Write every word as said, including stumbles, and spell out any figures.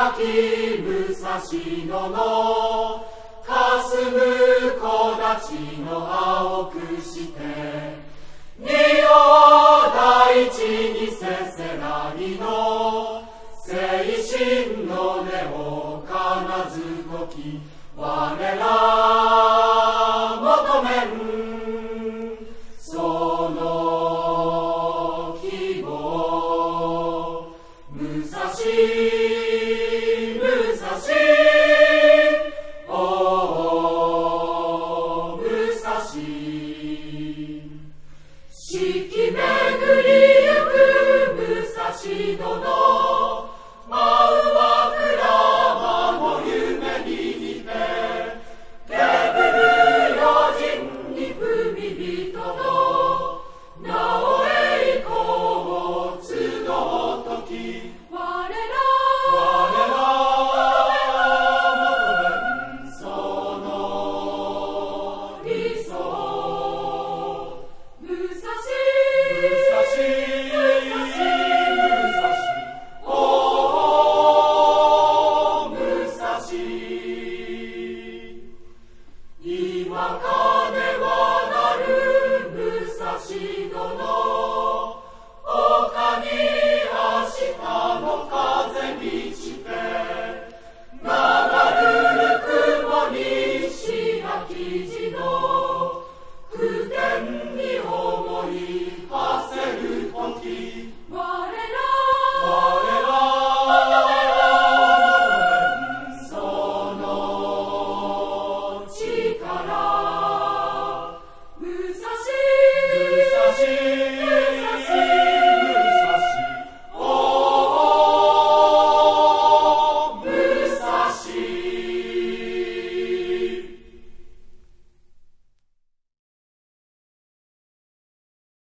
き武蔵野の霞む木立の青くして仁王大地にせせらぎの精神の根をかなずとき我ら求めんその希望武蔵武蔵お武蔵四季巡りゆく武蔵野の真上鞍馬の夢に似てケーブル用心に踏み人の名を栄光を集う時我